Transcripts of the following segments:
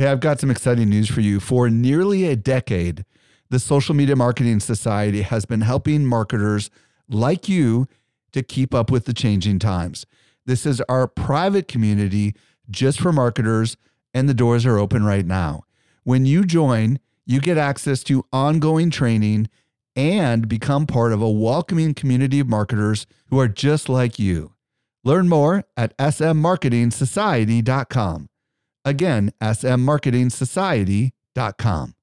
Hey, I've got some exciting news for you. For nearly a decade, the Social Media Marketing Society has been helping marketers like you to keep up with the changing times. This is our private community just for marketers, and the doors are open right now. When you join, you get access to ongoing training and become part of a welcoming community of marketers who are just like you. Learn more at smmarketingsociety.com. Again, smmarketingsociety.com.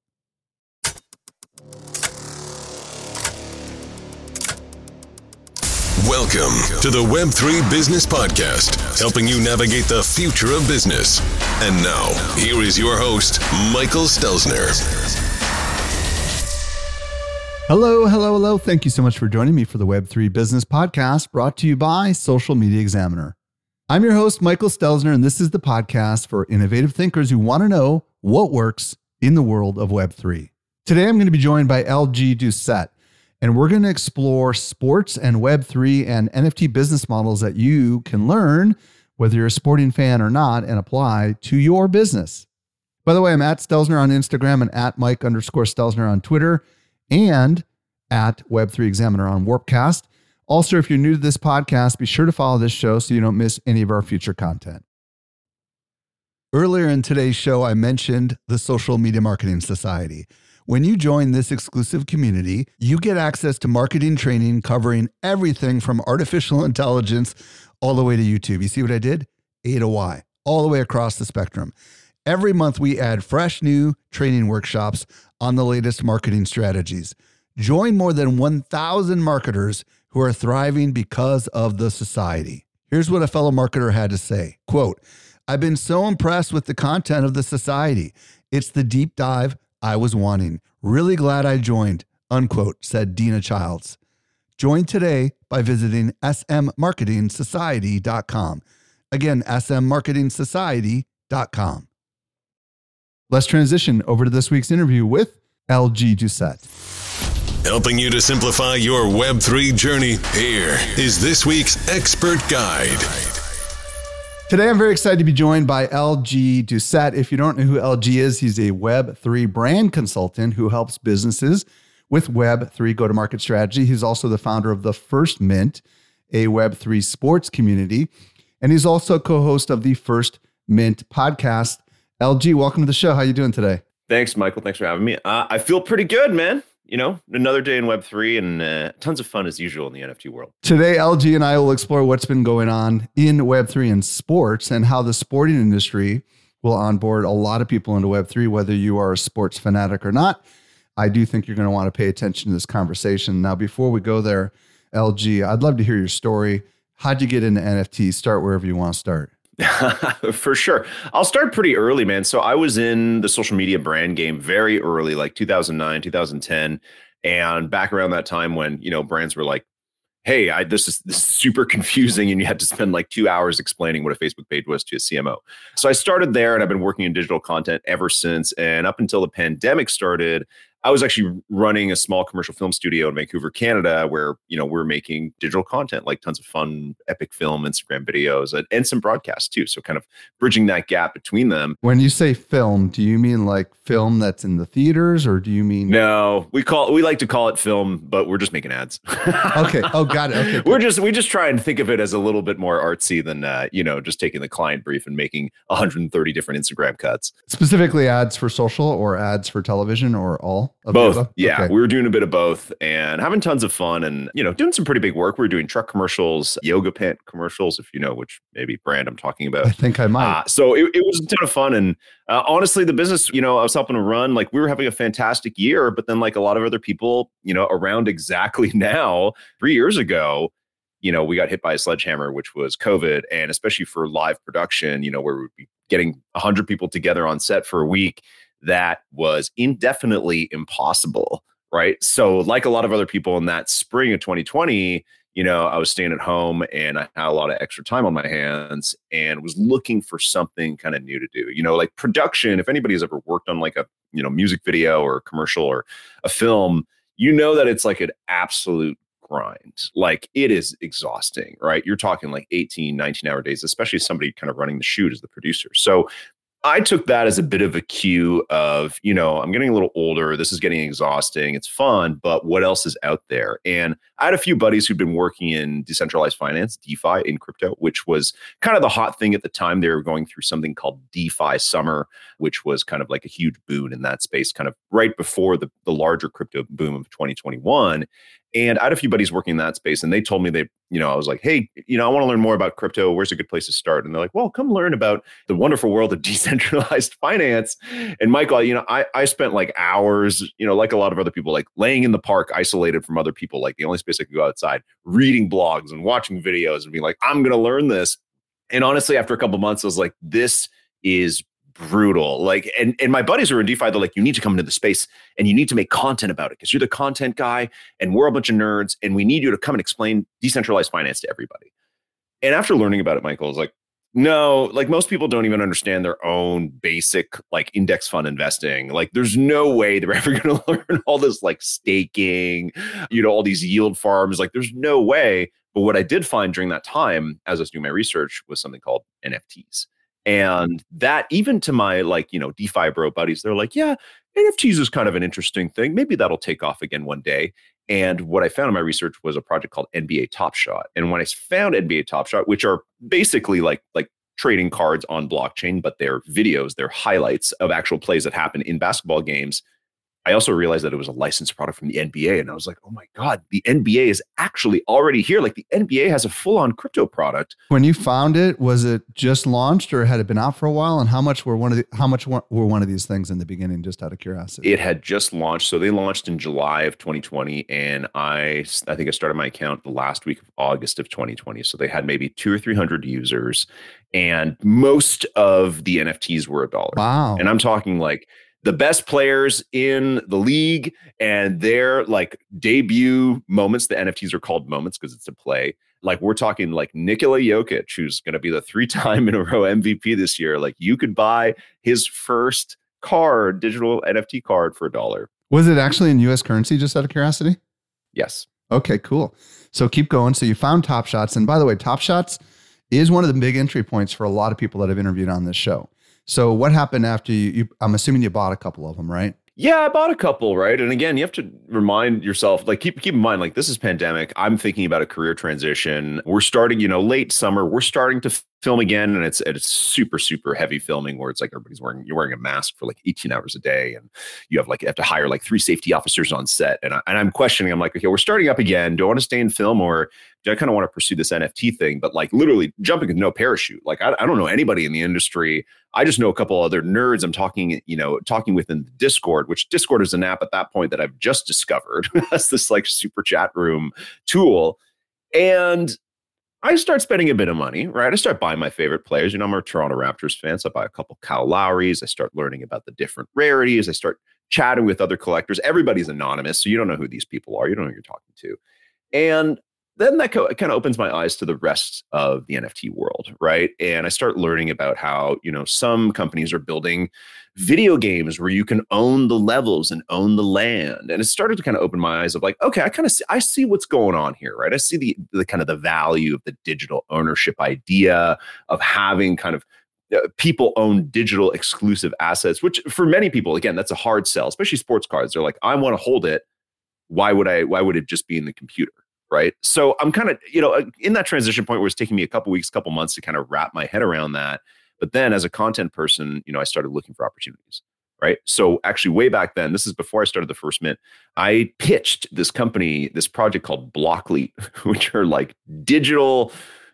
Welcome to the Web3 Business Podcast, helping you navigate the future of business. And now, here is your host, Michael Stelzner. Hello. Thank you so much for joining me for the Web3 Business Podcast, brought to you by Social Media Examiner. I'm your host, Michael Stelzner, and this is the podcast for innovative thinkers who want to know what works in the world of Web3. Today, I'm going to be joined by LG Doucette, and we're going to explore sports and Web3 and NFT business models that you can learn, whether you're a sporting fan or not, and apply to your business. By the way, I'm at Stelzner on Instagram and at Mike_Stelzner on Twitter and at Web3 Examiner on Warpcast. Also, if you're new to this podcast, be sure to follow this show so you don't miss any of our future content. Earlier in today's show, I mentioned the Social Media Marketing Society. When you join this exclusive community, you get access to marketing training covering everything from artificial intelligence all the way to YouTube. You see what I did? A to Y, all the way across the spectrum. Every month, we add fresh new training workshops on the latest marketing strategies. Join more than 1,000 marketers who are thriving because of the society. Here's what a fellow marketer had to say. Quote, "I've been so impressed with the content of the society. It's the deep dive I was wanting. Really glad I joined," unquote, said Dina Childs. Join today by visiting smmarketingsociety.com. Again, smmarketingsociety.com. Let's transition over to this week's interview with LG Doucette. Helping you to simplify your Web3 journey, here is this week's expert guide. Today, I'm very excited to be joined by LG Doucette. If you don't know who LG is, he's a Web3 brand consultant who helps businesses with Web3 go-to-market strategy. He's also the founder of The First Mint, a Web3 sports community. And he's also co-host of the First Mint podcast. LG, welcome to the show. How are you doing today? Thanks, Michael. Thanks for having me. I feel pretty good, man. You know, another day in Web3 and tons of fun as usual in the NFT world. Today, LG and I will explore what's been going on in Web3 and sports and how the sporting industry will onboard a lot of people into Web3, whether you are a sports fanatic or not. I do think you're going to want to pay attention to this conversation. Now, before we go there, LG, I'd love to hear your story. How'd you get into NFTs? Start wherever you want to start. For sure. I'll start pretty early, man. So I was in the social media brand game very early, like 2009, 2010. And back around that time when, you know, brands were like, hey, this is super confusing. And you had to spend like 2 hours explaining what a Facebook page was to a CMO. So I started there and I've been working in digital content ever since. And up until the pandemic started, I was actually running a small commercial film studio in Vancouver, Canada, where, you know, we're making digital content, like tons of fun, epic film, Instagram videos, and some broadcasts too. So kind of bridging that gap between them. When you say film, do you mean like film that's in the theaters, or do you mean? No, we like to call it film, but we're just making ads. Okay. Oh, got it. Okay. We just try and think of it as a little bit more artsy than, just taking the client brief and making 130 different Instagram cuts. Specifically ads for social or ads for television or all? Both. Yeah. Okay. We were doing a bit of both and having tons of fun and, you know, doing some pretty big work. We were doing truck commercials, yoga pant commercials, if you know which maybe brand I'm talking about. I think I might. So it was a ton of fun. And honestly, the business, you know, I was helping to run, like we were having a fantastic year, but then like a lot of other people, you know, around exactly now, 3 years ago, you know, we got hit by a sledgehammer, which was COVID. And especially for live production, you know, where we'd be getting 100 people together on set for a week, that was indefinitely impossible, right? So like a lot of other people in that spring of 2020, you know, I was staying at home and I had a lot of extra time on my hands and was looking for something kind of new to do. You know, like production, if anybody's ever worked on like a, you know, music video or a commercial or a film, you know that it's like an absolute grind. Like it is exhausting, right? You're talking like 18, 19-hour days, especially somebody kind of running the shoot as the producer. So I took that as a bit of a cue of, I'm getting a little older. This is getting exhausting. It's fun, but what else is out there? And I had a few buddies who'd been working in decentralized finance, DeFi in crypto, which was kind of the hot thing at the time. They were going through something called DeFi Summer, which was kind of like a huge boon in that space, kind of right before the larger crypto boom of 2021. And I had a few buddies working in that space, and they told me I was like, hey, I want to learn more about crypto. Where's a good place to start? And they're like, well, come learn about the wonderful world of decentralized finance. And Michael, I spent like hours, like a lot of other people, like laying in the park, isolated from other people, like the only space I could go outside, reading blogs and watching videos and being like, I'm going to learn this. And honestly, after a couple of months, I was like, this is brutal. Like, and my buddies are in DeFi, they're like, you need to come into the space and you need to make content about it because you're the content guy and we're a bunch of nerds and we need you to come and explain decentralized finance to everybody. And after learning about it, Michael, I was like, no, like most people don't even understand their own basic like index fund investing. Like there's no way they're ever going to learn all this like staking, all these yield farms. Like there's no way. But what I did find during that time, as I was doing my research, was something called NFTs. And that even to my DeFi bro buddies, they're like, yeah, NFTs is kind of an interesting thing. Maybe that'll take off again one day. And what I found in my research was a project called NBA Top Shot. And when I found NBA Top Shot, which are basically like trading cards on blockchain, but they're videos, they're highlights of actual plays that happen in basketball games, I also realized that it was a licensed product from the NBA. And I was like, oh my God, the NBA is actually already here. Like the NBA has a full-on crypto product. When you found it, was it just launched or had it been out for a while? And how much were one of these things in the beginning, just out of curiosity? It had just launched. So they launched in July of 2020. And I think I started my account the last week of August of 2020. So they had maybe 200 or 300 users. And most of the NFTs were $1. Wow. And I'm talking like the best players in the league and their like debut moments. The NFTs are called moments because it's a play. Like we're talking like Nikola Jokic, who's going to be the 3-time in a row MVP this year. Like you could buy his first card, digital NFT card for $1. Was it actually in US currency, just out of curiosity? Yes. Okay, cool. So keep going. So you found Top Shots. And by the way, Top Shots is one of the big entry points for a lot of people that I've interviewed on this show. So what happened after you I'm assuming you bought a couple of them, right? Yeah, I bought a couple, right? And again, you have to remind yourself, like keep in mind, like this is pandemic. I'm thinking about a career transition. We're starting, late summer. We're starting to film again, and it's super, super heavy filming where it's like you're wearing a mask for like 18 hours a day, and you have to hire like 3 safety officers on set. And I'm questioning. I'm like, okay, we're starting up again. Do I want to stay in film or do I kind of want to pursue this NFT thing? But like literally jumping with no parachute. Like I don't know anybody in the industry. I just know a couple other nerds I'm talking with in the Discord, which Discord is an app at that point that I've just discovered as this like super chat room tool. And I start spending a bit of money, right? I start buying my favorite players. I'm a Toronto Raptors fan, so I buy a couple Kyle Lowrys. I start learning about the different rarities. I start chatting with other collectors. Everybody's anonymous, so you don't know who these people are. You don't know who you're talking to. And then that kind of opens my eyes to the rest of the NFT world, right? And I start learning about how, some companies are building video games where you can own the levels and own the land. And it started to kind of open my eyes of like, okay, I see what's going on here, right? I see the kind of the value of the digital ownership idea of having kind of people own digital exclusive assets, which for many people, again, that's a hard sell, especially sports cards. They're like, I want to hold it. Why would it just be in the computer? Right. So I'm kind of, in that transition point where it's taking me a couple weeks, couple months to kind of wrap my head around that. But then as a content person, I started looking for opportunities. Right. So actually way back then, this is before I started the First Mint, I pitched this company, this project called Blockly, which are like digital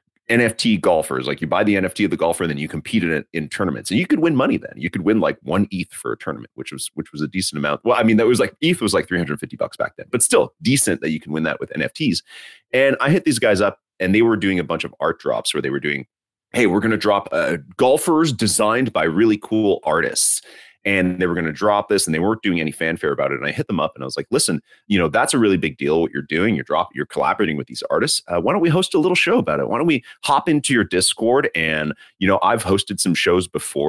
NFT golfers. Like you buy the NFT of the golfer and then you compete in it in tournaments and you could win money then. You could win like 1 ETH for a tournament, which was a decent amount. Well, I mean, that was like ETH was like $350 back then, but still decent that you can win that with NFTs. And I hit these guys up and they were doing a bunch of art drops where they were doing, hey, we're going to drop golfers designed by really cool artists. And they were going to drop this and they weren't doing any fanfare about it. And I hit them up and I was like, listen, that's a really big deal what you're doing. You're collaborating with these artists. Why don't we host a little show about it? Why don't we hop into your Discord? And, I've hosted some shows before, like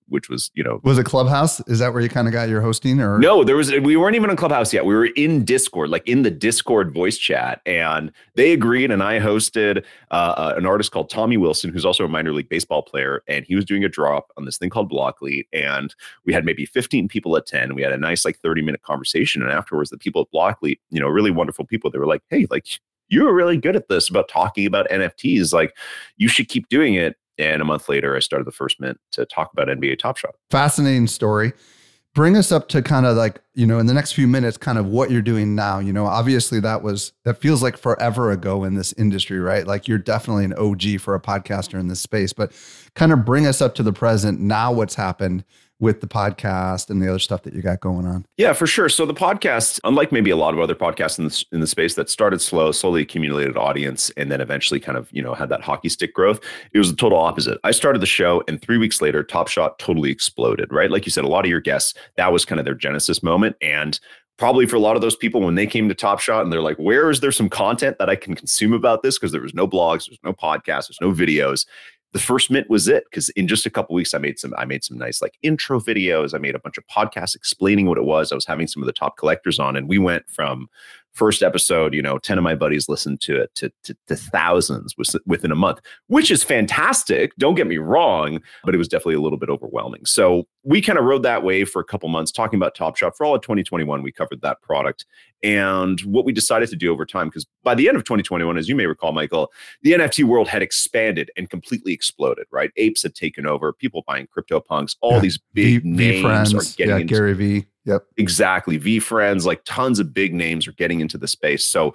which was, Was it Clubhouse? Is that where you kind of got your hosting or? No, we weren't even on Clubhouse yet. We were in Discord, like in the Discord voice chat, and they agreed. And I hosted an artist called Tommy Wilson, who's also a minor league baseball player. And he was doing a drop on this thing called Blockly. And we had maybe 15 people attend. We had a nice, like 30-minute conversation. And afterwards, the people at Blockly, really wonderful people, they were like, hey, like, you were really good at this about talking about NFTs. Like, you should keep doing it. And a month later, I started the First Mint to talk about NBA Top Shot. Fascinating story. Bring us up to kind of like, in the next few minutes, kind of what you're doing now. Obviously that feels like forever ago in this industry, right? Like you're definitely an OG for a podcaster in this space, but kind of bring us up to the present now, what's happened with the podcast and the other stuff that you got going on. Yeah, for sure. So the podcast, unlike maybe a lot of other podcasts in the space that started slow, slowly accumulated audience, and then eventually kind of, had that hockey stick growth, it was the total opposite. I started the show and 3 weeks later, Top Shot totally exploded, right? Like you said, a lot of your guests, that was kind of their genesis moment. And probably for a lot of those people, when they came to Top Shot and they're like, where is there some content that I can consume about this? Because there was no blogs, there's no podcasts, there's no videos. The First Mint was it, because in just a couple of weeks, I made some nice like intro videos. I made a bunch of podcasts explaining what it was. I was having some of the top collectors on, and we went from first episode, 10 of my buddies listened to it to thousands within a month, which is fantastic. Don't get me wrong, but it was definitely a little bit overwhelming. So we kind of rode that wave for a couple months talking about Top Shot. For all of 2021, we covered that product. And what we decided to do over time, because by the end of 2021, as you may recall, Michael, the NFT world had expanded and completely exploded, right? Apes had taken over, people buying CryptoPunks, all these big names friends, are getting into Gary V. Yep. Exactly. VeeFriends, like tons of big names are getting into the space. So,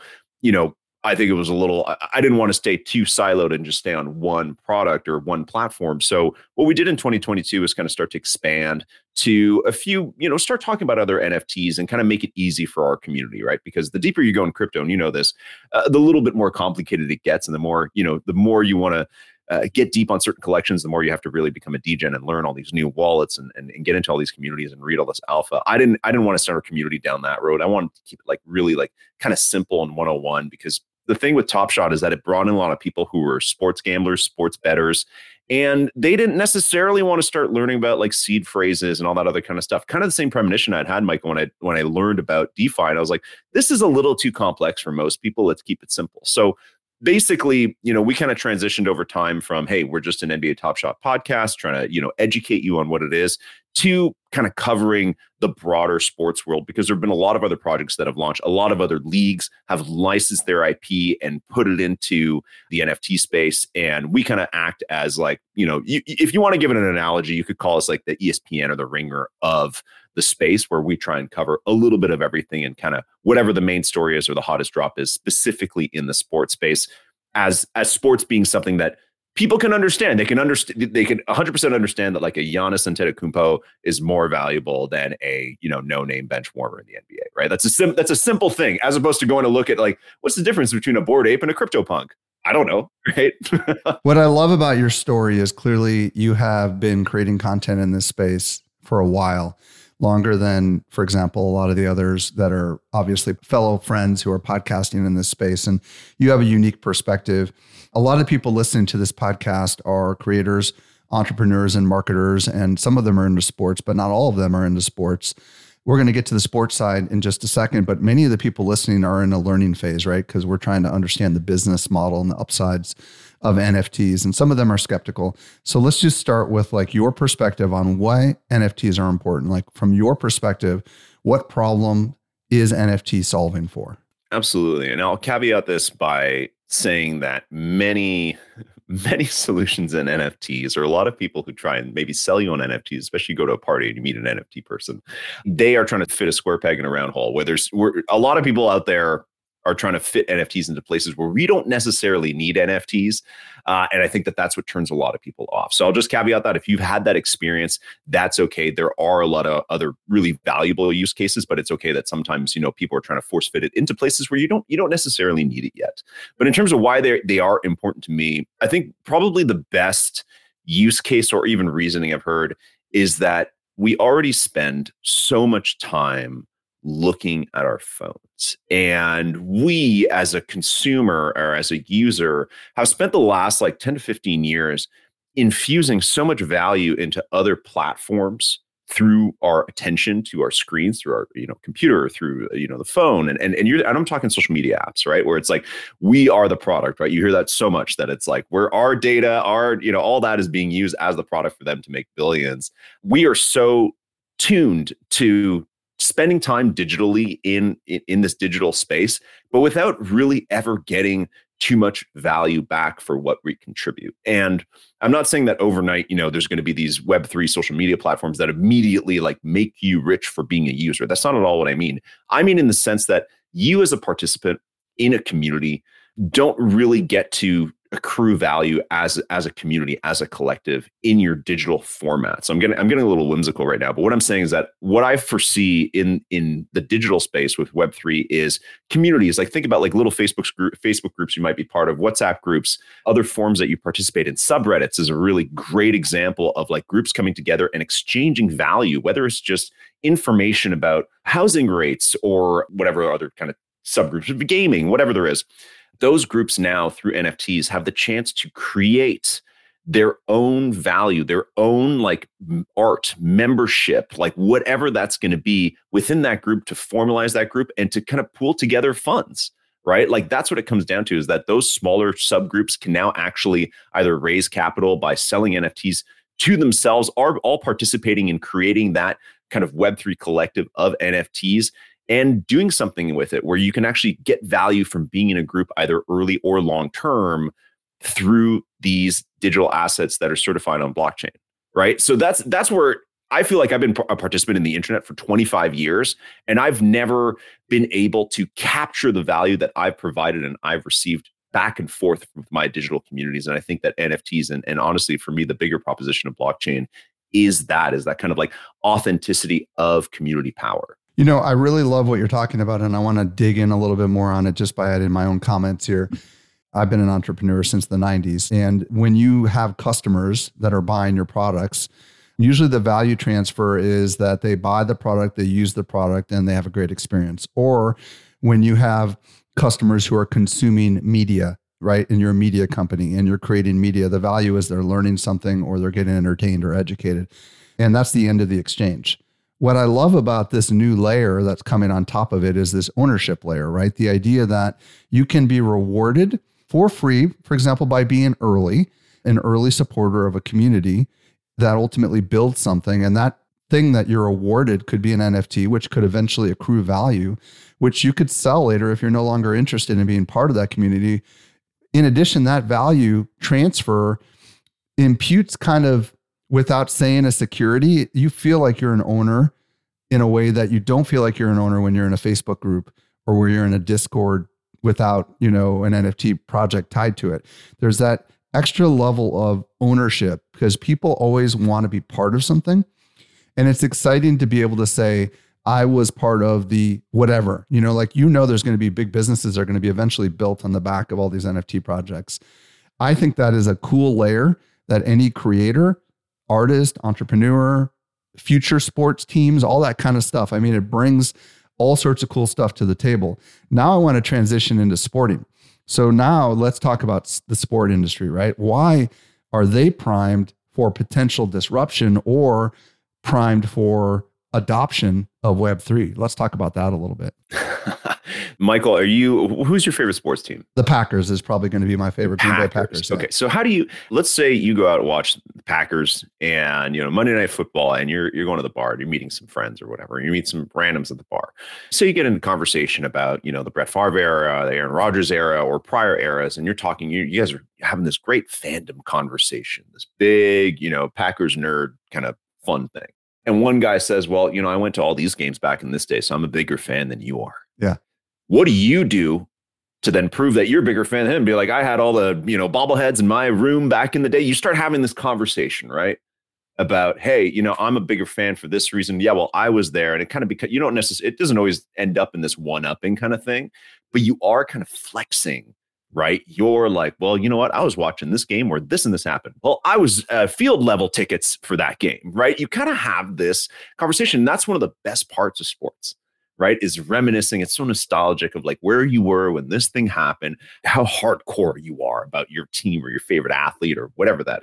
I think it was I didn't want to stay too siloed and just stay on one product or one platform. So what we did in 2022 is kind of start to expand to a few, start talking about other NFTs and kind of make it easy for our community, right? Because the deeper you go in crypto, and this, the little bit more complicated it gets. And the more you want to get deep on certain collections, the more you have to really become a degen and learn all these new wallets and get into all these communities and read all this alpha. I didn't want to start a community down that road. I wanted to keep it like really like kind of simple and 101, because the thing with Top Shot is that it brought in a lot of people who were sports gamblers, sports bettors, and they didn't necessarily want to start learning about like seed phrases and all that other kind of stuff. Kind of the same premonition I'd had, Michael, when I learned about DeFi. And I was like, this is a little too complex for most people. Let's keep it simple. So basically, we kind of transitioned over time from, hey, we're just an NBA Top Shot podcast trying to, educate you on what it is, to kind of covering the broader sports world, because there have been a lot of other projects that have launched. A lot of other leagues have licensed their IP and put it into the NFT space. And we kind of act as like, if you want to give it an analogy, you could call us like the ESPN or the Ringer of the space, where we try and cover a little bit of everything and kind of whatever the main story is or the hottest drop is specifically in the sports space, as sports being something that people can understand. They can 100% understand that like a Giannis Antetokounmpo is more valuable than a, no-name bench warmer in the NBA, right? That's a simple thing, as opposed to going to look at like, what's the difference between a Bored Ape and a CryptoPunk? I don't know, right? What I love about your story is clearly you have been creating content in this space for a while, longer than, for example, a lot of the others that are obviously fellow friends who are podcasting in this space. And you have a unique perspective. A lot of people listening to this podcast are creators, entrepreneurs, and marketers, and some of them are into sports, but not all of them are into sports. We're going to get to the sports side in just a second, but many of the people listening are in a learning phase, right? Because we're trying to understand the business model and the upsides of NFTs, and some of them are skeptical. So let's just start with like your perspective on why NFTs are important. Like from your perspective, what problem is NFT solving for? Absolutely. And I'll caveat this by saying that many solutions in NFTs, or a lot of people who try and maybe sell you on NFTs, especially you go to a party and you meet an NFT person, they are trying to fit a square peg in a round hole, where a lot of people out there are trying to fit NFTs into places where we don't necessarily need NFTs. And I think that that's what turns a lot of people off. So I'll just caveat that if you've had that experience, that's okay. There are a lot of other really valuable use cases, but it's okay that sometimes, people are trying to force fit it into places where you don't necessarily need it yet. But in terms of why they are important to me, I think probably the best use case or even reasoning I've heard is that we already spend so much time looking at our phones. And we as a consumer or as a user have spent the last like 10 to 15 years infusing so much value into other platforms through our attention to our screens, through our computer, through the phone, and I'm talking social media apps, right? Where it's like we are the product, right? You hear that so much that it's like where our data, all that is being used as the product for them to make billions. We are so tuned to spending time digitally in this digital space, but without really ever getting too much value back for what we contribute. And I'm not saying that overnight, there's going to be these Web3 social media platforms that immediately like make you rich for being a user. That's not at all what I mean. I mean in the sense that you as a participant in a community don't really get to accrue value as a community, as a collective in your digital format. So I'm getting a little whimsical right now, but what I'm saying is that what I foresee in the digital space with Web3 is communities. Like think about like little Facebook groups you might be part of, WhatsApp groups, other forms that you participate in. Subreddits is a really great example of like groups coming together and exchanging value, whether it's just information about housing rates or whatever other kind of subgroups of gaming, whatever there is. Those groups now through NFTs have the chance to create their own value, their own like art, membership, like whatever that's going to be within that group to formalize that group and to kind of pool together funds, right? Like that's what it comes down to, is that those smaller subgroups can now actually either raise capital by selling NFTs to themselves, are all participating in creating that kind of Web3 collective of NFTs and doing something with it where you can actually get value from being in a group either early or long term through these digital assets that are certified on blockchain, right? So that's where I feel like I've been a participant in the internet for 25 years, and I've never been able to capture the value that I've provided and I've received back and forth with my digital communities. And I think that NFTs and honestly, for me, the bigger proposition of blockchain is that kind of like authenticity of community power. I really love what you're talking about, and I want to dig in a little bit more on it just by adding my own comments here. I've been an entrepreneur since the 90s. And when you have customers that are buying your products, usually the value transfer is that they buy the product, they use the product, and they have a great experience. Or when you have customers who are consuming media, right? And you're a media company and you're creating media, the value is they're learning something or they're getting entertained or educated. And that's the end of the exchange. What I love about this new layer that's coming on top of it is this ownership layer, right? The idea that you can be rewarded for free, for example, by being an early supporter of a community that ultimately builds something. And that thing that you're awarded could be an NFT, which could eventually accrue value, which you could sell later if you're no longer interested in being part of that community. In addition, that value transfer imputes kind of, without saying a security, you feel like you're an owner in a way that you don't feel like you're an owner when you're in a Facebook group or where you're in a Discord without, an NFT project tied to it. There's that extra level of ownership because people always want to be part of something. And it's exciting to be able to say, I was part of the whatever, there's going to be big businesses that are going to be eventually built on the back of all these NFT projects. I think that is a cool layer that any creator, artist, entrepreneur, future sports teams, all that kind of stuff. I mean, it brings all sorts of cool stuff to the table. Now I want to transition into sporting. So now let's talk about the sport industry, right? Why are they primed for potential disruption or primed for adoption of Web3? Let's talk about that a little bit. Michael, who's your favorite sports team? The Packers is probably going to be my favorite. Green Bay Packers. Yeah. Okay. So let's say you go out and watch the Packers and, Monday Night Football and you're going to the bar, you're meeting some friends or whatever, and you meet some randoms at the bar. So you get into conversation about, the Brett Favre era, the Aaron Rodgers era or prior eras. And you're talking, you guys are having this great fandom conversation, this big, Packers nerd kind of fun thing. And one guy says, well, I went to all these games back in this day, so I'm a bigger fan than you are. Yeah. What do you do to then prove that you're a bigger fan than him? Be like, I had all the, bobbleheads in my room back in the day. You start having this conversation, right? About, hey, I'm a bigger fan for this reason. Yeah, well, I was there. And it kind of because you don't necessarily, it doesn't always end up in this one-upping kind of thing, but you are kind of flexing, right? You're like, well, you know what? I was watching this game where this and this happened. Well, I was field level tickets for that game, right? You kind of have this conversation. That's one of the best parts of sports, right? Is reminiscing. It's so nostalgic of like where you were when this thing happened, how hardcore you are about your team or your favorite athlete or whatever that is.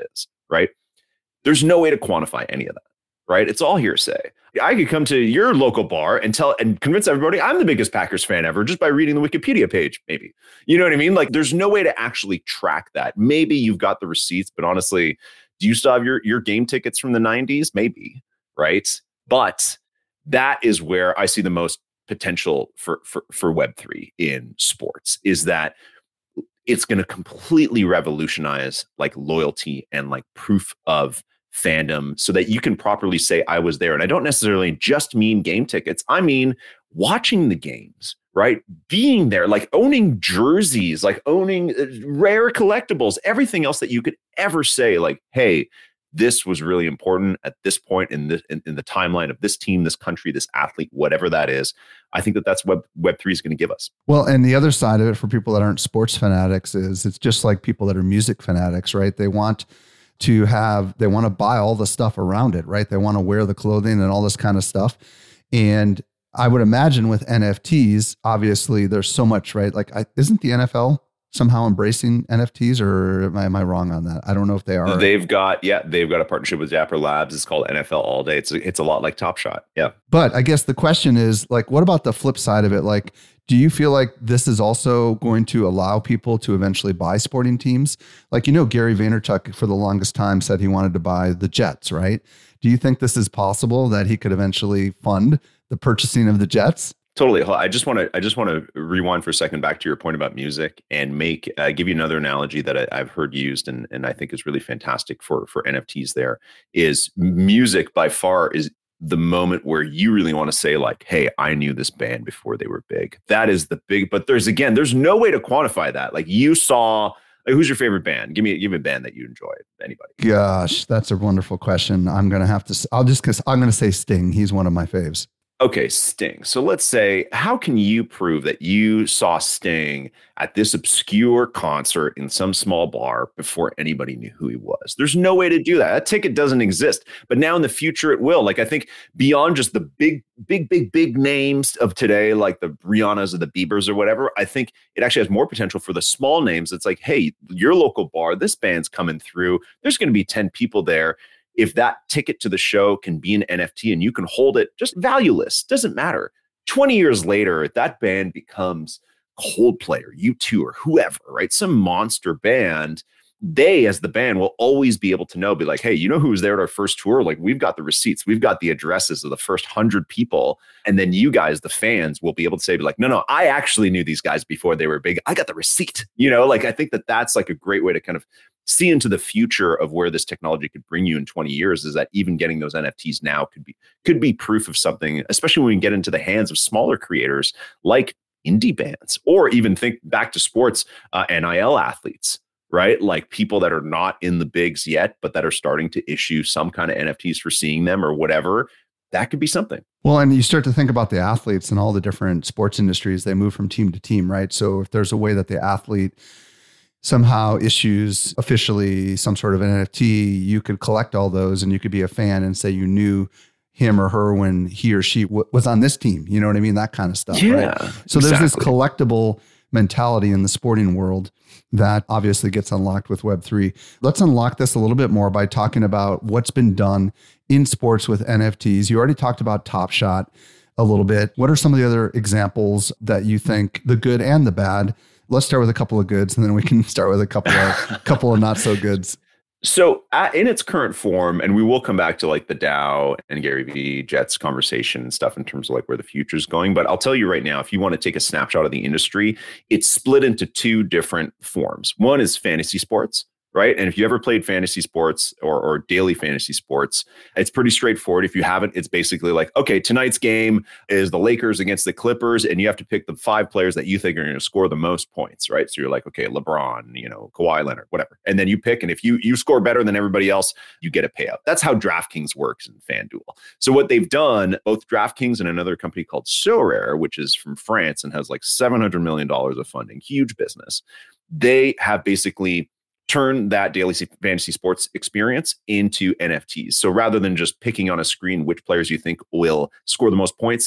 right? There's no way to quantify any of that, right? It's all hearsay. I could come to your local bar and convince everybody I'm the biggest Packers fan ever just by reading the Wikipedia page, maybe. You know what I mean? Like, there's no way to actually track that. Maybe you've got the receipts, but honestly, do you still have your game tickets from the 90s? Maybe, right? But that is where I see the most potential for Web3 in sports, is that it's going to completely revolutionize like loyalty and like proof of fandom, so that you can properly say I was there. And I don't necessarily just mean game tickets. I mean watching the games, right? Being there, like owning jerseys, like owning rare collectibles, everything else that you could ever say, like, hey, this was really important at this point in the timeline of this team, this country, this athlete, whatever that is. I think that's what Web3 is going to give us. Well, and the other side of it for people that aren't sports fanatics is it's just like people that are music fanatics, right? They want to buy all the stuff around it, right? They want to wear the clothing and all this kind of stuff. And I would imagine with NFTs, obviously there's so much, right? Like, isn't the NFL somehow embracing NFTs, or am I wrong on that? I don't know if they are. They've got a partnership with Dapper Labs. It's called NFL All Day. It's a lot like Top Shot. Yeah. But I guess the question is, like, what about the flip side of it? Like, do you feel like this is also going to allow people to eventually buy sporting teams? Like, Gary Vaynerchuk for the longest time said he wanted to buy the Jets, right? Do you think this is possible that he could eventually fund the purchasing of the Jets? Totally. I just want to rewind for a second back to your point about music and give you another analogy that I've heard used and I think is really fantastic for NFTs. There is music by far is the moment where you really want to say, like, hey, I knew this band before they were big. That is the big, but there's no way to quantify that. Like, you saw, like, who's your favorite band? Give me a band that you enjoyed. Anybody? Gosh, that's a wonderful question. I'm going to say Sting. He's one of my faves. Okay, Sting. So let's say, how can you prove that you saw Sting at this obscure concert in some small bar before anybody knew who he was? There's no way to do that. That ticket doesn't exist. But now in the future, it will. Like, I think beyond just the big names of today, like the Rihannas or the Biebers or whatever, I think it actually has more potential for the small names. It's like, hey, your local bar, this band's coming through. There's going to be 10 people there. If that ticket to the show can be an NFT and you can hold it just valueless, doesn't matter. 20 years later, that band becomes Coldplay or U2 or whoever, right? Some monster band. They, as the band, will always be able to be like, hey, you know who was there at our first tour? Like, we've got the receipts. We've got the addresses of the first 100 people. And then you guys, the fans, will be able to say, like, no, I actually knew these guys before they were big. I got the receipt. Like, I think that's like a great way to kind of see into the future of where this technology could bring you in 20 years, is that even getting those NFTs now could be proof of something, especially when we get into the hands of smaller creators like indie bands, or even think back to sports, NIL athletes, right? Like people that are not in the bigs yet, but that are starting to issue some kind of NFTs for seeing them or whatever. That could be something. Well, and you start to think about the athletes and all the different sports industries, they move from team to team, right? So if there's a way that the athlete somehow issues officially some sort of NFT, you could collect all those and you could be a fan and say you knew him or her when he or she was on this team. You know what I mean? That kind of stuff, right? So there's this collectible mentality in the sporting world that obviously gets unlocked with Web3. Let's unlock this a little bit more by talking about what's been done in sports with NFTs. You already talked about Top Shot a little bit. What are some of the other examples that you think, the good and the bad? Let's start with a couple of goods, and then we can start with a couple of not so goods. So in its current form, and we will come back to like the DAO and Gary Vee Jets conversation and stuff in terms of like where the future is going. But I'll tell you right now, if you want to take a snapshot of the industry, it's split into two different forms. One is fantasy sports, right? And if you ever played fantasy sports or daily fantasy sports, it's pretty straightforward. If you haven't, it's basically like, okay, tonight's game is the Lakers against the Clippers, and you have to pick the 5 players that you think are going to score the most points, right? So you're like, okay, LeBron, Kawhi Leonard, whatever. And then you pick, and if you score better than everybody else, you get a payout. That's how DraftKings works in FanDuel. So what they've done, both DraftKings and another company called Sorare, which is from France and has like $700 million of funding, huge business, they have basically turn that daily fantasy sports experience into NFTs. So rather than just picking on a screen which players you think will score the most points,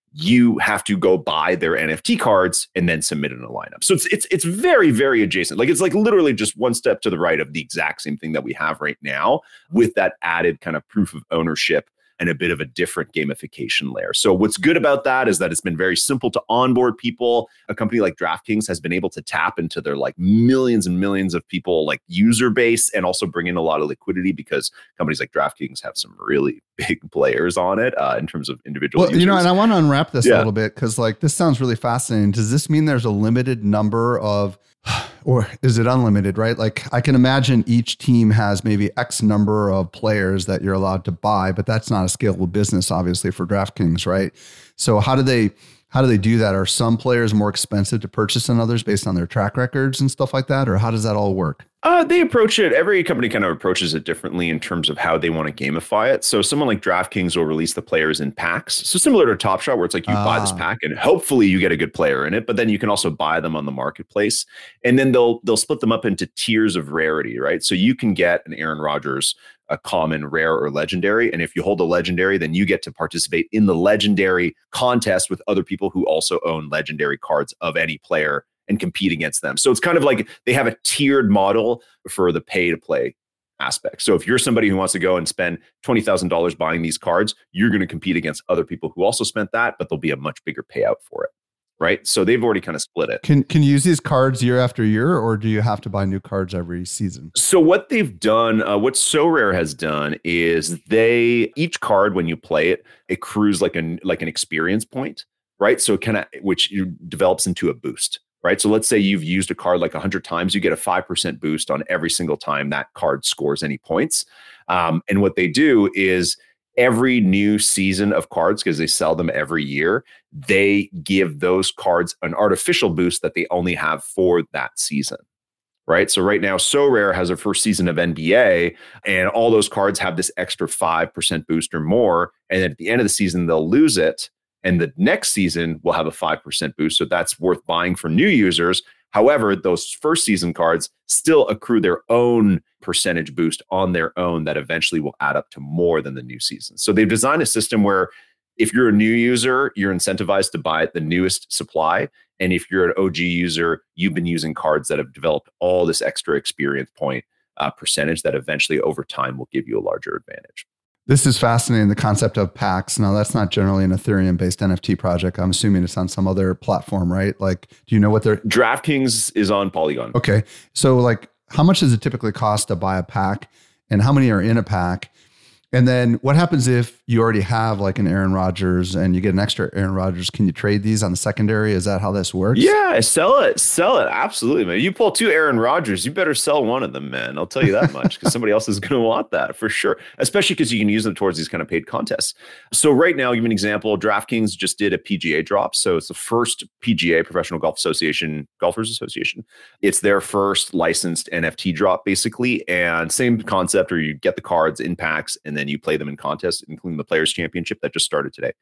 you have to go buy their NFT cards and then submit in a lineup. So it's very, very adjacent. Like it's like literally just one step to the right of the exact same thing that we have right now with that added kind of proof of ownership and a bit of a different gamification layer. So what's good about that is that it's been very simple to onboard people. A company like DraftKings has been able to tap into their like millions and millions of people like user base and also bring in a lot of liquidity because companies like DraftKings have some really big players on it in terms of individual users. And I want to unwrap this a little bit because like this sounds really fascinating. Does this mean there's a limited number of or is it unlimited, right? Like I can imagine each team has maybe X number of players that you're allowed to buy, but that's not a scalable business, obviously, for DraftKings, right? So how do they do that? Are some players more expensive to purchase than others based on their track records and stuff like that? Or how does that all work? They approach it. Every company kind of approaches it differently in terms of how they want to gamify it. So someone like DraftKings will release the players in packs. So similar to Top Shot, where it's like you buy this pack and hopefully you get a good player in it, but then you can also buy them on the marketplace. And then they'll split them up into tiers of rarity, right? So you can get an Aaron Rodgers, a common, rare, or legendary. And if you hold a legendary, then you get to participate in the legendary contest with other people who also own legendary cards of any player and compete against them. So it's kind of like they have a tiered model for the pay to play aspect. So if you're somebody who wants to go and spend $20,000 buying these cards, you're going to compete against other people who also spent that, but there'll be a much bigger payout for it. Right. So they've already kind of split it. Can you use these cards year after year, or do you have to buy new cards every season? So what they've done, what SoRare has done is each card, when you play it, accrues like an experience point, right? So which develops into a boost. Right. So let's say you've used a card like 100 times, you get a 5% boost on every single time that card scores any points. And what they do is every new season of cards, because they sell them every year, they give those cards an artificial boost that they only have for that season. Right. So right now, SoRare has their first season of NBA, and all those cards have this extra 5% boost or more. And then at the end of the season, they'll lose it. And the next season will have a 5% boost. So that's worth buying for new users. However, those first season cards still accrue their own percentage boost on their own that eventually will add up to more than the new season. So they've designed a system where if you're a new user, you're incentivized to buy the newest supply. And if you're an OG user, you've been using cards that have developed all this extra experience point percentage that eventually over time will give you a larger advantage. This is fascinating, the concept of packs. Now, that's not generally an Ethereum-based NFT project. I'm assuming it's on some other platform, right? Like, do you know what they're... DraftKings is on Polygon. Okay. So, like, how much does it typically cost to buy a pack? And how many are in a pack? And then what happens if you already have like an Aaron Rodgers and you get an extra Aaron Rodgers? Can you trade these on the secondary? Is that how this works? Yeah, sell it. Absolutely, man. You pull two Aaron Rodgers, you better sell one of them, man. I'll tell you that much, because somebody else is going to want that for sure, especially because you can use them towards these kind of paid contests. So right now, I'll give you an example. DraftKings just did a PGA drop. So it's the first PGA, Professional Golfers Association. It's their first licensed NFT drop, basically. And same concept, where you get the cards in packs and then you play them in contests, including the Players Championship that just started today.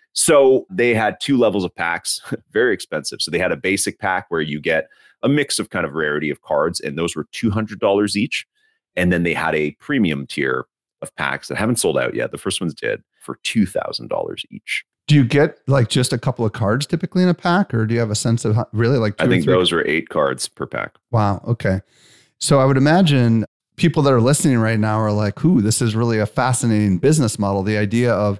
So they had two levels of packs, very expensive. So they had a basic pack where you get a mix of kind of rarity of cards, and those were $200 each. And then they had a premium tier of packs that haven't sold out yet. The first ones did, for $2,000 each. Do you get like just a couple of cards typically in a pack, or do you have a sense of really like I think those are 8 cards per pack. Wow. Okay. So I would imagine people that are listening right now are like, "Ooh, this is really a fascinating business model." The idea of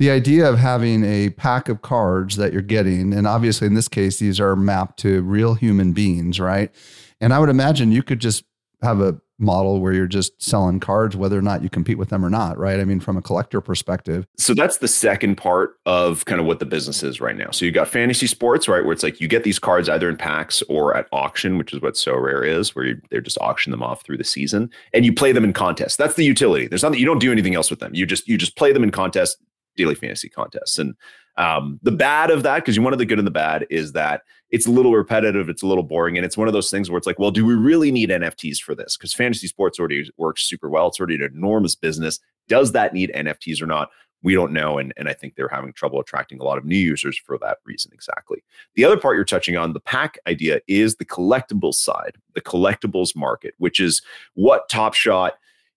having a pack of cards that you're getting, and obviously in this case, these are mapped to real human beings, right? And I would imagine you could just have a model where you're just selling cards, whether or not you compete with them or not, right? I mean, from a collector perspective. So that's the second part of kind of what the business is right now. So you got fantasy sports, right? Where it's like you get these cards either in packs or at auction, which is what SoRare is, where they're just auction them off through the season, and you play them in contests. That's the utility. There's nothing, you don't do anything else with them. You just play them in contests, daily fantasy contests. And the bad of that, because one of the good and the bad, is that it's a little repetitive, it's a little boring, and it's one of those things where it's like, well, do we really need NFTs for this? Because fantasy sports already works super well. It's already an enormous business. Does that need NFTs or not? We don't know. And I think they're having trouble attracting a lot of new users for that reason exactly. The other part you're touching on, the pack idea, is the collectibles side, the collectibles market, which is what Top Shot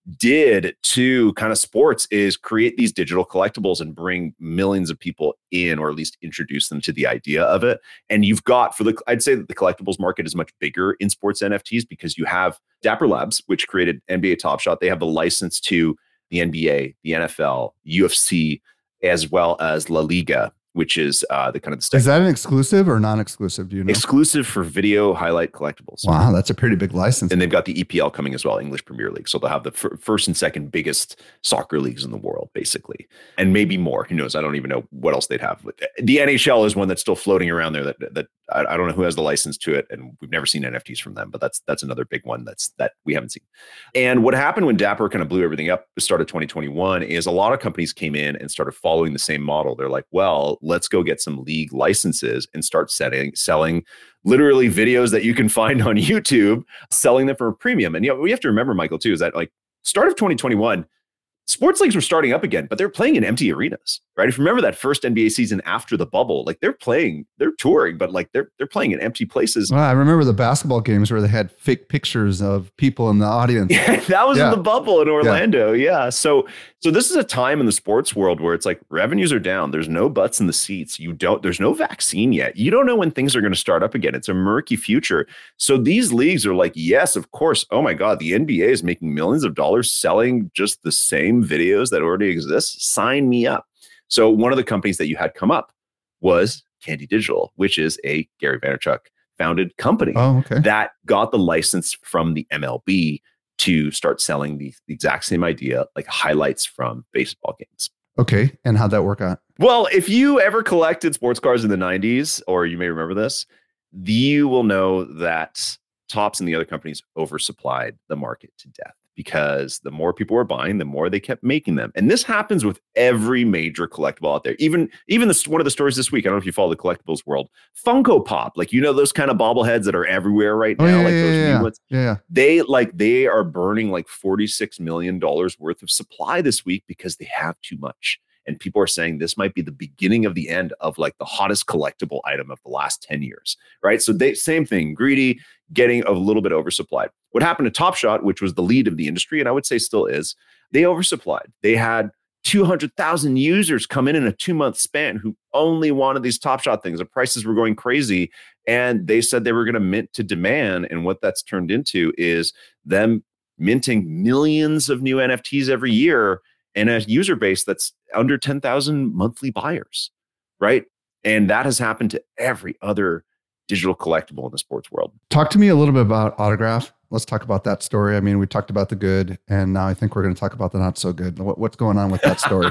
did to kind of sports is create these digital collectibles and bring millions of people in, or at least introduce them to the idea of it. And you've got I'd say that the collectibles market is much bigger in sports NFTs because you have Dapper Labs, which created NBA Top Shot. They have the license to the NBA, the NFL, UFC, as well as La Liga, which is the kind of the Is that an exclusive or non-exclusive? Do you know? Exclusive for video highlight collectibles. Wow, that's a pretty big license. And they've got the EPL coming as well, English Premier League. So they'll have the first and second biggest soccer leagues in the world, basically, and maybe more. Who knows? I don't even know what else they'd have. The NHL is one that's still floating around there. That I don't know who has the license to it, and we've never seen NFTs from them. But that's another big one that we haven't seen. And what happened when Dapper kind of blew everything up at the start of 2021 is a lot of companies came in and started following the same model. They're like, well, let's go get some league licenses and start selling literally videos that you can find on YouTube, selling them for a premium. And we have to remember, Michael, too, is that like start of 2021, sports leagues were starting up again, but they're playing in empty arenas, right? If you remember that first NBA season after the bubble, like they're touring, but like they're playing in empty places. Well, I remember the basketball games where they had fake pictures of people in the audience. Yeah, that was in the bubble in Orlando. Yeah. So this is a time in the sports world where it's like revenues are down. There's no butts in the seats. There's no vaccine yet. You don't know when things are going to start up again. It's a murky future. So these leagues are like, yes, of course. Oh my God, the NBA is making millions of dollars selling just the same videos that already exist. Sign me up. So one of the companies that you had come up was Candy Digital, which is a Gary Vaynerchuk founded company that got the license from the MLB to start selling the exact same idea, like highlights from baseball games. Okay. And how'd that work out? Well, if you ever collected sports cards in the 90s, or you may remember this, you will know that Topps and the other companies oversupplied the market to death, because the more people were buying, the more they kept making them. And this happens with every major collectible out there. Even one of the stories this week, I don't know if you follow the collectibles world, Funko Pop, like, those kind of bobbleheads that are everywhere right now, new ones. Yeah. They are burning like $46 million worth of supply this week because they have too much. And people are saying this might be the beginning of the end of like the hottest collectible item of the last 10 years, right? So same thing, greedy, getting a little bit oversupplied. What happened to Top Shot, which was the lead of the industry, and I would say still is, they oversupplied. They had 200,000 users come in a 2-month span who only wanted these Top Shot things. The prices were going crazy, and they said they were going to mint to demand. And what that's turned into is them minting millions of new NFTs every year and a user base that's under 10,000 monthly buyers, right? And that has happened to every other digital collectible in the sports world. Talk to me a little bit about Autograph. Let's talk about that story. I mean, we talked about the good, and now I think we're going to talk about the not so good. What's going on with that story?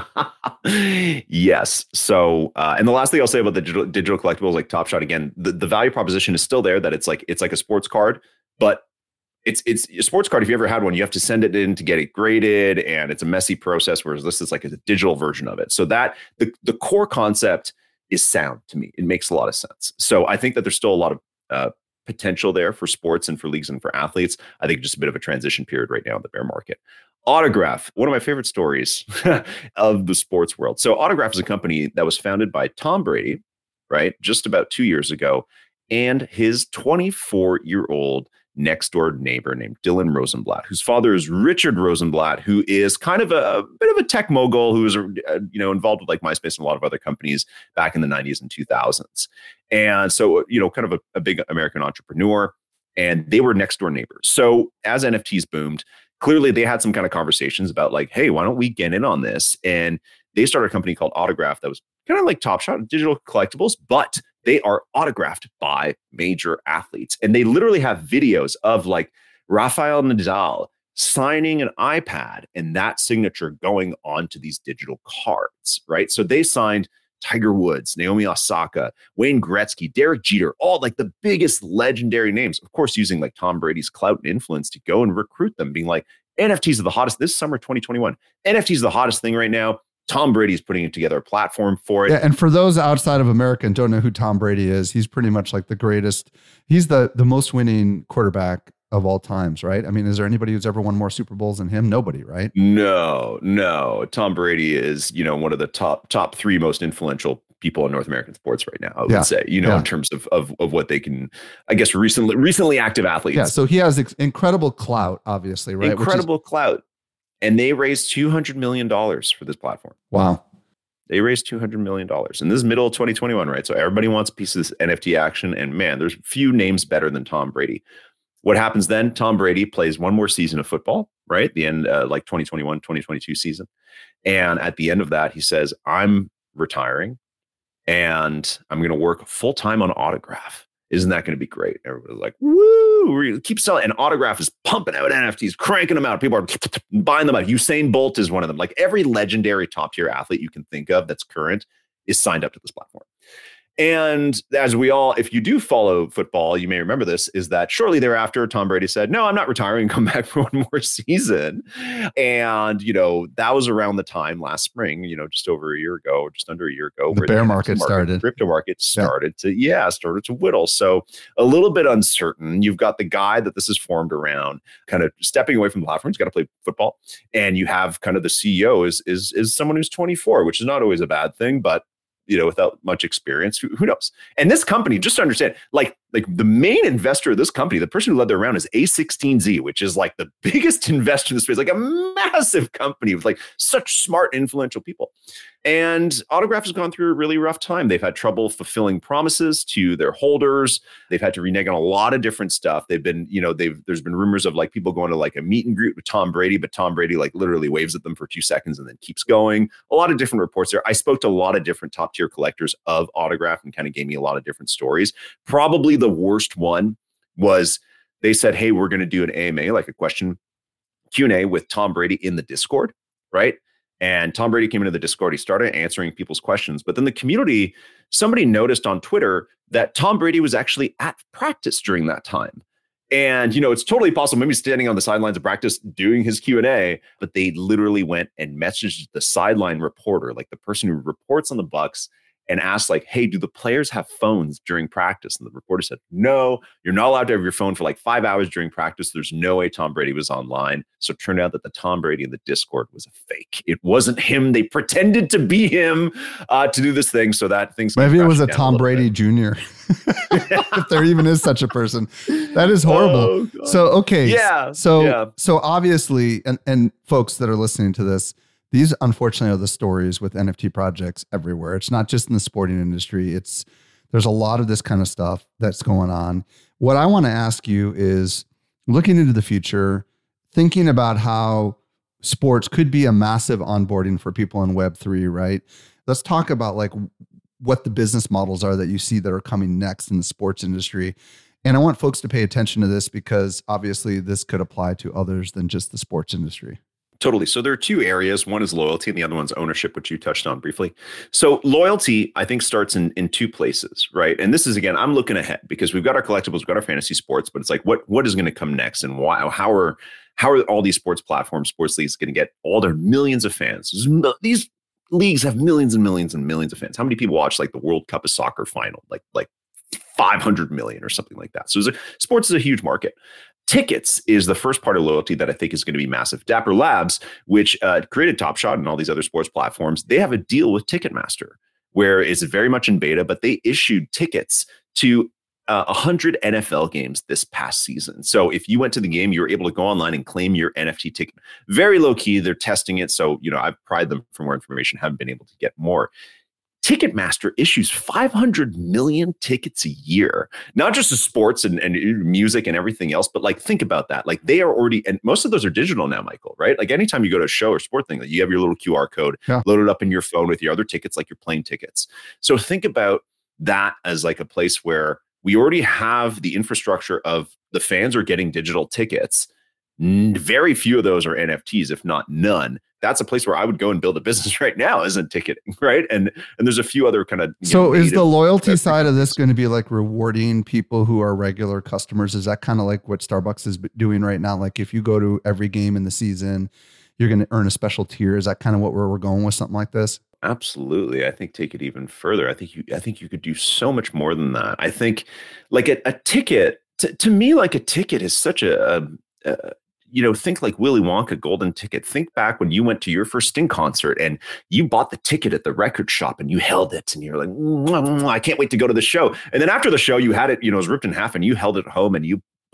Yes. So, and the last thing I'll say about the digital collectibles, like Top Shot, again, the value proposition is still there, that it's like a sports card, but it's a sports card. If you ever had one, you have to send it in to get it graded, and it's a messy process, whereas this is like a digital version of it. So that the core concept is sound to me. It makes a lot of sense. So I think that there's still a lot of potential there for sports and for leagues and for athletes. I think just a bit of a transition period right now in the bear market. Autograph, one of my favorite stories of the sports world. So Autograph is a company that was founded by Tom Brady, right, just about 2 years ago, and his 24-year-old next door neighbor named Dylan Rosenblatt, whose father is Richard Rosenblatt, who is kind of a bit of a tech mogul who was involved with like MySpace and a lot of other companies back in the 90s and 2000s. And so, kind of a big American entrepreneur, and they were next door neighbors. So as NFTs boomed, clearly they had some kind of conversations about like, hey, why don't we get in on this? And they started a company called Autograph that was kind of like Top Shot, digital collectibles, but they are autographed by major athletes. And they literally have videos of like Rafael Nadal signing an iPad and that signature going onto these digital cards, right? So they signed Tiger Woods, Naomi Osaka, Wayne Gretzky, Derek Jeter, all like the biggest legendary names, of course, using like Tom Brady's clout and influence to go and recruit them, being like, NFTs are the hottest this summer, 2021. NFTs are the hottest thing right now. Tom Brady's putting together a platform for it. Yeah, and for those outside of America and don't know who Tom Brady is, he's pretty much like the greatest. He's the most winning quarterback of all times, right? I mean, is there anybody who's ever won more Super Bowls than him? Nobody, right? No. Tom Brady is, one of the top 3 most influential people in North American sports right now, I would say, in terms of what they can, I guess, recently active athletes. Yeah, so he has incredible clout, obviously, right? Incredible clout. And they raised $200 million for this platform. Wow. They raised $200 million. And this is middle of 2021, right? So everybody wants a piece of this NFT action. And man, there's few names better than Tom Brady. What happens then? Tom Brady plays one more season of football, right? The end, like 2021, 2022 season. And at the end of that, he says, I'm retiring and I'm going to work full time on Autograph. Isn't that going to be great? Everybody's like, woo, keep selling. And Autograph is pumping out NFTs, cranking them out. People are buying them out. Usain Bolt is one of them. Like every legendary top tier athlete you can think of that's current is signed up to this platform. And as we all, if you do follow football, you may remember this, is that shortly thereafter, Tom Brady said, no, I'm not retiring, come back for one more season. And, that was around the time last spring, just over a year ago, or just under a year ago. The bear market started. Crypto market started to whittle. So a little bit uncertain. You've got the guy that this is formed around kind of stepping away from the platform. He's got to play football. And you have kind of the CEO is someone who's 24, which is not always a bad thing, but without much experience, who knows? And this company, just to understand, like the main investor of this company, the person who led their round is A16Z, which is like the biggest investor in the space, like a massive company with like such smart, influential people. And Autograph has gone through a really rough time. They've had trouble fulfilling promises to their holders. They've had to renege on a lot of different stuff. They've been, there's been rumors of like people going to like a meet and greet with Tom Brady, but Tom Brady like literally waves at them for 2 seconds and then keeps going. A lot of different reports there. I spoke to a lot of different top tier collectors of Autograph and kind of gave me a lot of different stories. Probably the worst one was they said, hey, we're going to do an AMA, like a question Q&A with Tom Brady in the Discord, right? And Tom Brady came into the Discord. He started answering people's questions. But then the community, somebody noticed on Twitter that Tom Brady was actually at practice during that time. And, it's totally possible, maybe standing on the sidelines of practice doing his Q&A, but they literally went and messaged the sideline reporter, like the person who reports on the Bucs, and asked like, hey, do the players have phones during practice? And the reporter said, no, you're not allowed to have your phone for like 5 hours during practice. There's no way Tom Brady was online. So it turned out that the Tom Brady in the Discord was a fake. It wasn't him. They pretended to be him to do this thing. So that thing's maybe it was a Tom Brady Jr. If there even is such a person. That is horrible. Oh, so, okay. Yeah. So obviously, and folks that are listening to this, these, unfortunately, are the stories with NFT projects everywhere. It's not just in the sporting industry. There's a lot of this kind of stuff that's going on. What I want to ask you is, looking into the future, thinking about how sports could be a massive onboarding for people in Web3, right? Let's talk about like what the business models are that you see that are coming next in the sports industry. And I want folks to pay attention to this because obviously this could apply to others than just the sports industry. Totally. So there are two areas. One is loyalty and the other one's ownership, which you touched on briefly. So loyalty, I think, starts in two places, right? And this is, again, I'm looking ahead because we've got our collectibles, we've got our fantasy sports, but it's like, what is going to come next and why? How are all these sports platforms, sports leagues going to get all their millions of fans? These leagues have millions and millions and millions of fans. How many people watch like the World Cup of Soccer final? Like 500 million or something like that. So sports is a huge market. Tickets is the first part of loyalty that I think is going to be massive. Dapper Labs, which created Top Shot and all these other sports platforms, they have a deal with Ticketmaster, where it's very much in beta, but they issued tickets to 100 NFL games this past season. So if you went to the game, you were able to go online and claim your NFT ticket. Very low key, they're testing it. So, I've pried them for more information, haven't been able to get more. Ticketmaster issues 500 million tickets a year, not just to sports and music and everything else, but like, think about that. Like they are already, and most of those are digital now, Michael, right? Like anytime you go to a show or sport thing, like you have your little QR code loaded up in your phone with your other tickets, like your plane tickets. So think about that as like a place where we already have the infrastructure of the fans are getting digital tickets. Very few of those are NFTs, if not none. That's a place where I would go and build a business right now, isn't ticketing, right? And there's a few other kind of. So is the loyalty side of this going to be like rewarding people who are regular customers? Is that kind of like what Starbucks is doing right now? Like if you go to every game in the season, you're going to earn a special tier. Is that kind of what we're going with, something like this? Absolutely. I think take it even further. I think you could do so much more than that. I think like a ticket to me, like a ticket is such a think like Willy Wonka golden ticket. Think back when you went to your first Sting concert and you bought the ticket at the record shop and you held it and you're like, I can't wait to go to the show. And then after the show, you had it, it was ripped in half and you held it at home and you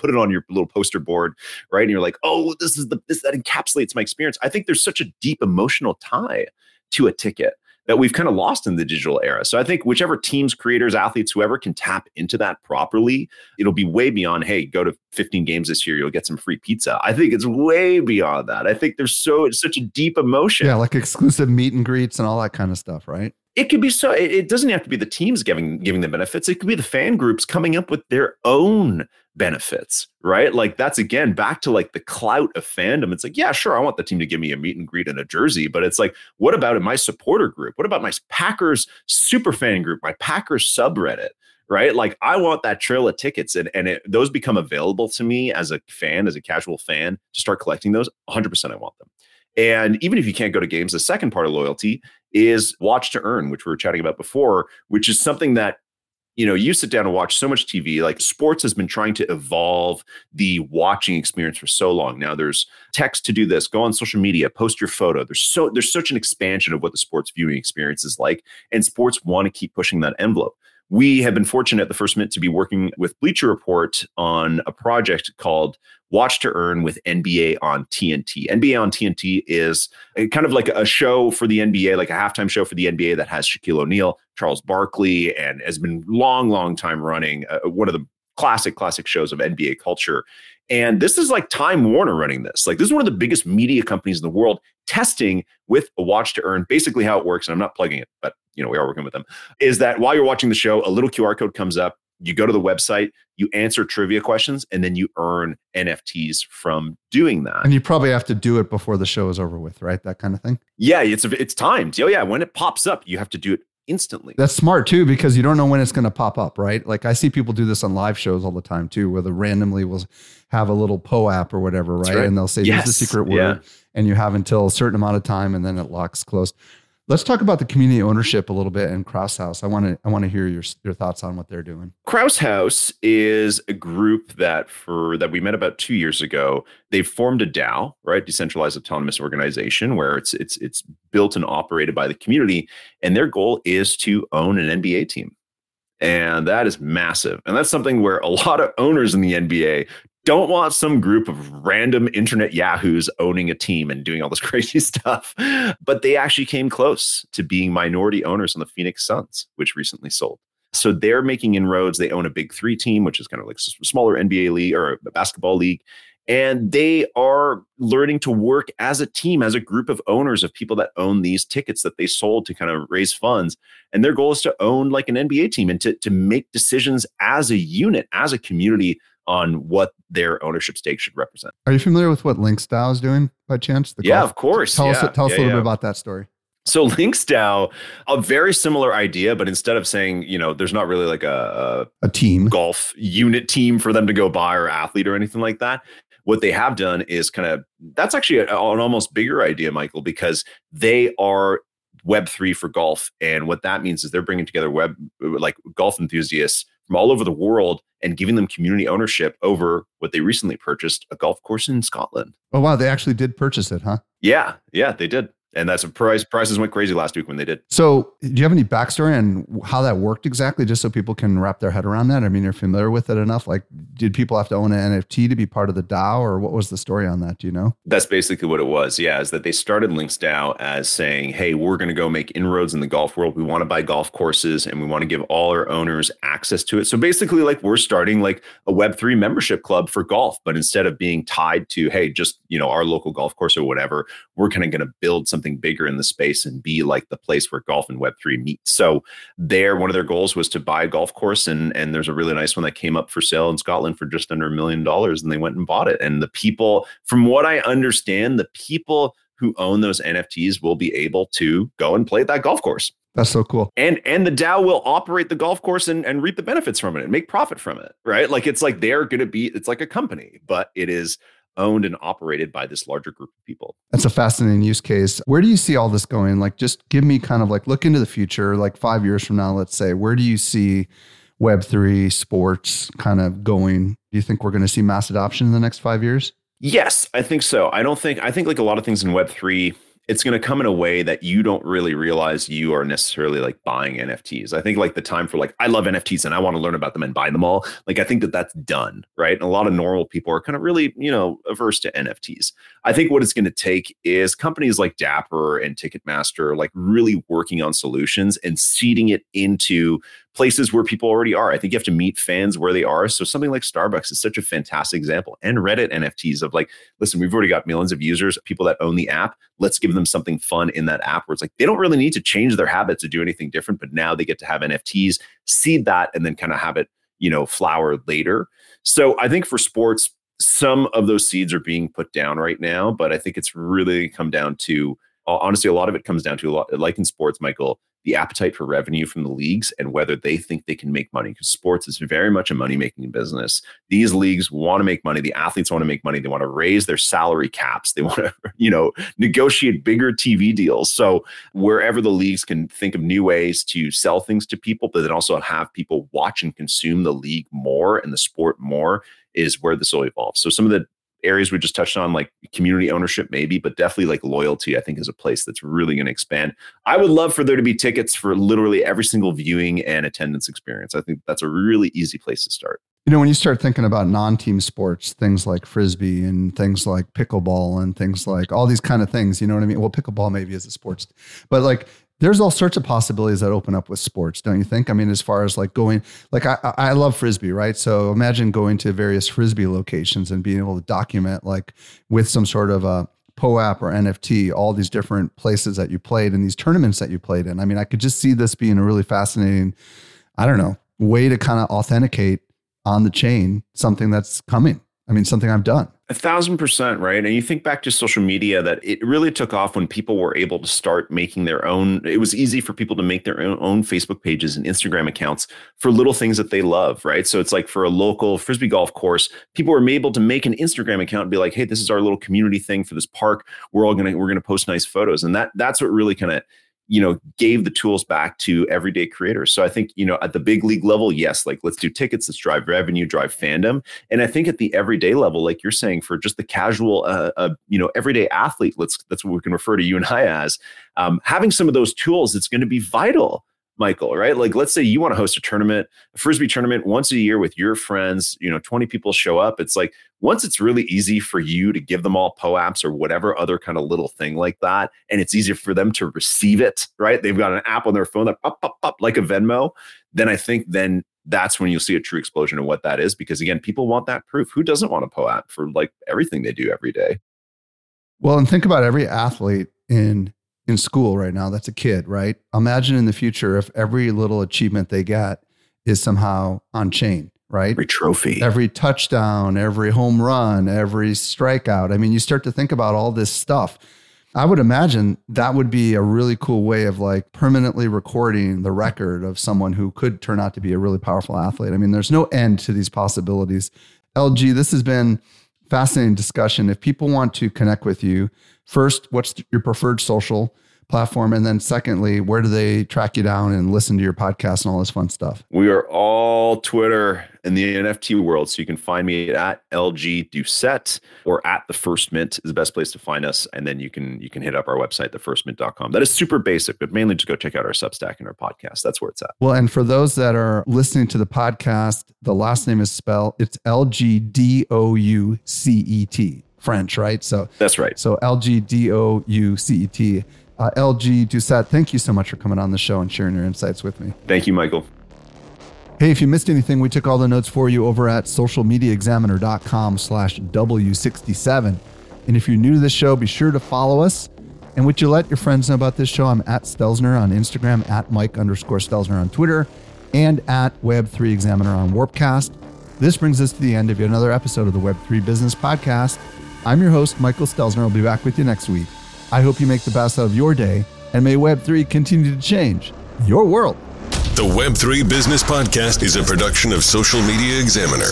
put it on your little poster board, right? And you're like, oh, that encapsulates my experience. I think there's such a deep emotional tie to a ticket that we've kind of lost in the digital era. So I think whichever teams, creators, athletes, whoever can tap into that properly, it'll be way beyond, hey, go to 15 games this year, you'll get some free pizza. I think it's way beyond that. I think it's such a deep emotion. Yeah, like exclusive meet and greets and all that kind of stuff, right? It could be so. It doesn't have to be the teams giving the benefits. It could be the fan groups coming up with their own benefits, right? Like that's again back to like the clout of fandom. It's like, yeah, sure, I want the team to give me a meet and greet and a jersey, but it's like, what about in my supporter group? What about my Packers super fan group, my Packers subreddit? Right? Like I want that trail of tickets and those become available to me as a fan, as a casual fan, to start collecting those. 100% I want them. And even if you can't go to games, the second part of loyalty is watch to earn, which we were chatting about before, which is something that, you know, you sit down and watch so much TV. Like sports has been trying to evolve the watching experience for so long. Now there's text to do this, go on social media, post your photo. There's such an expansion of what the sports viewing experience is like, and sports want to keep pushing that envelope. We have been fortunate at the First Mint to be working with Bleacher Report on a project called Watch to Earn with NBA on TNT. NBA on TNT is kind of like a show for the NBA, like a halftime show for the NBA that has Shaquille O'Neal, Charles Barkley, and has been long time running. One of the classic shows of NBA culture. And this is like Time Warner running this. Like this is one of the biggest media companies in the world testing with a Watch to Earn. Basically how it works, and I'm not plugging it, but you know, we are working with them, is that while you're watching the show, a little QR code comes up, you go to the website, you answer trivia questions, and then you earn NFTs from doing that. And you probably have to do it before the show is over with, right? That kind of thing. Yeah, it's timed. Oh yeah, when it pops up, you have to do it instantly. That's smart too, because you don't know when it's going to pop up, right? Like I see people do this on live shows all the time too, where they randomly will have a little POAP or whatever, right? And they'll say, here's the secret word, and you have until a certain amount of time, and then it locks closed. Let's talk about the community ownership a little bit and Krause House. I want to hear your thoughts on what they're doing. Krause House is a group that we met about 2 years ago. They've formed a DAO, right? Decentralized Autonomous Organization, where it's built and operated by the community. And their goal is to own an NBA team. And that is massive. And that's something where a lot of owners in the NBA don't want some group of random internet yahoos owning a team and doing all this crazy stuff. But they actually came close to being minority owners on the Phoenix Suns, which recently sold. So they're making inroads. They own a Big Three team, which is kind of like a smaller NBA league or a basketball league. And they are learning to work as a team, as a group of owners of people that own these tickets that they sold to kind of raise funds. And their goal is to own like an NBA team and to make decisions as a unit, as a community, on what their ownership stake should represent. Are you familiar with what Lynx DAO is doing by chance? Of course. Tell us a little bit about that story. So Lynx DAO, a very similar idea, but instead of saying, you know, there's not really like a team, golf unit team for them to go buy or athlete or anything like that. What they have done is that's actually an almost bigger idea, Michael, because they are Web3 for golf. And what that means is they're bringing together golf enthusiasts from all over the world and giving them community ownership over what they recently purchased, a golf course in Scotland. Oh, wow. They actually did purchase it, huh? Yeah, they did. And that's a prices went crazy last week when they did. So do you have any backstory on how that worked exactly, just so people can wrap their head around that? I mean, you're familiar with it enough. Like, did people have to own an NFT to be part of the DAO, or what was the story on that? Do you know? That's basically what it was. Yeah, is that they started Lynx DAO as saying, hey, we're going to go make inroads in the golf world. We want to buy golf courses and we want to give all our owners access to it. So basically, like, we're starting like a Web3 membership club for golf, but instead of being tied to, hey, just, you know, our local golf course or whatever, we're kind of going to build something bigger in the space and be like the place where golf and Web3 meet. So one of their goals was to buy a golf course, and there's a really nice one that came up for sale in Scotland for just under $1 million, and they went and bought it. And the people, from what I understand, the people who own those NFTs will be able to go and play that golf course. That's so cool. And the DAO will operate the golf course and reap the benefits from it and make profit from it, right? Like it's like it's like a company, but it is owned and operated by this larger group of people. That's a fascinating use case. Where do you see all this going? Like, just give me kind of like, look into the future, like 5 years from now, let's say, where do you see Web3 sports kind of going? Do you think we're going to see mass adoption in the next 5 years? Yes, I think so. I think like a lot of things in Web3, it's going to come in a way that you don't really realize you are necessarily like buying NFTs. I think like the time for like, I love NFTs and I want to learn about them and buy them all. Like, I think that that's done, right? And a lot of normal people are kind of really, averse to NFTs. I think what it's going to take is companies like Dapper and Ticketmaster, like really working on solutions and seeding it into places where people already are. I think you have to meet fans where they are. So something like Starbucks is such a fantastic example, and Reddit NFTs of like, listen, we've already got millions of users, people that own the app. Let's give them something fun in that app where it's like, they don't really need to change their habits to do anything different, but now they get to have NFTs, seed that, and then kind of have it, flower later. So I think for sports, some of those seeds are being put down right now, but I think it's really come down to, honestly, a lot of it comes down to, like in sports, Michael, the appetite for revenue from the leagues and whether they think they can make money, because sports is very much a money-making business. These leagues want to make money. The athletes want to make money. They want to raise their salary caps. They want to, negotiate bigger TV deals. So wherever the leagues can think of new ways to sell things to people, but then also have people watch and consume the league more and the sport more, is where this will evolve. So some of the areas we just touched on, like community ownership, maybe, but definitely like loyalty, I think is a place that's really going to expand. I would love for there to be tickets for literally every single viewing and attendance experience. I think that's a really easy place to start. When you start thinking about non-team sports, things like Frisbee and things like pickleball and things like all these kind of things, you know what I mean? Well, pickleball maybe is a sports, but like there's all sorts of possibilities that open up with sports, don't you think? I mean, as far as like going, like I love Frisbee, right? So imagine going to various Frisbee locations and being able to document like with some sort of a POAP or NFT, all these different places that you played and these tournaments that you played in. I mean, I could just see this being a really fascinating, way to kind of authenticate on the chain something that's coming. I mean, something I've done. 1,000%, right? And you think back to social media, that it really took off when people were able to start making their own. It was easy for people to make their own Facebook pages and Instagram accounts for little things that they love, right? So it's like for a local Frisbee golf course, people were able to make an Instagram account and be like, hey, this is our little community thing for this park. We're going to post nice photos. And that's what really kind of, gave the tools back to everyday creators. So I think, at the big league level, yes, like let's do tickets, let's drive revenue, drive fandom. And I think at the everyday level, like you're saying, for just the casual, everyday athlete, that's what we can refer to you and I as, having some of those tools, it's going to be vital, Michael, right? Like, let's say you want to host a Frisbee tournament once a year with your friends, 20 people show up. It's like, once it's really easy for you to give them all POAPs or whatever other kind of little thing like that, and it's easier for them to receive it, right? They've got an app on their phone that pop, like a Venmo. Then I think that's when you'll see a true explosion of what that is. Because again, people want that proof. Who doesn't want a POAP for like everything they do every day? Well, and think about every athlete in school right now that's a kid, right? Imagine in the future if every little achievement they get is somehow on chain, right? Every trophy, every touchdown, every home run, every strikeout. I mean, you start to think about all this stuff. I would imagine that would be a really cool way of like permanently recording the record of someone who could turn out to be a really powerful athlete. I mean, there's no end to these possibilities. LG, this has been fascinating discussion. If people want to connect with you, first, what's your preferred social platform? And then secondly, where do they track you down and listen to your podcast and all this fun stuff? We are all Twitter in the NFT world. So you can find me at LG Doucette or at The First Mint is the best place to find us. And then you can hit up our website, thefirstmint.com. That is super basic, but mainly just go check out our Substack and our podcast. That's where it's at. Well, and for those that are listening to the podcast, the last name is spelled, it's LGDOUCET. French, right? So that's right. So LGDOUCET. LG Doucette, thank you so much for coming on the show and sharing your insights with me. Thank you, Michael. Hey, if you missed anything, we took all the notes for you over at socialmediaexaminer.com/W67. And if you're new to this show, be sure to follow us. And would you let your friends know about this show? I'm at Stelzner on Instagram, at Mike_Stelzner on Twitter, and at Web3 Examiner on Warpcast. This brings us to the end of yet another episode of the Web3 Business Podcast. I'm your host, Michael Stelzner. I'll be back with you next week. I hope you make the best out of your day, and may Web3 continue to change your world. The Web3 Business Podcast is a production of Social Media Examiner.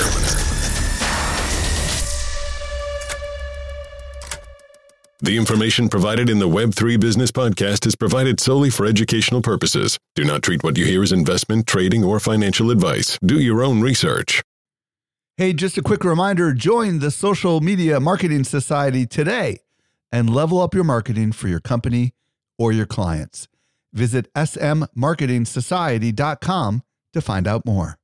The information provided in the Web3 Business Podcast is provided solely for educational purposes. Do not treat what you hear as investment, trading, or financial advice. Do your own research. Hey, just a quick reminder, join the Social Media Marketing Society today. and level up your marketing for your company or your clients. Visit smmarketingsociety.com to find out more.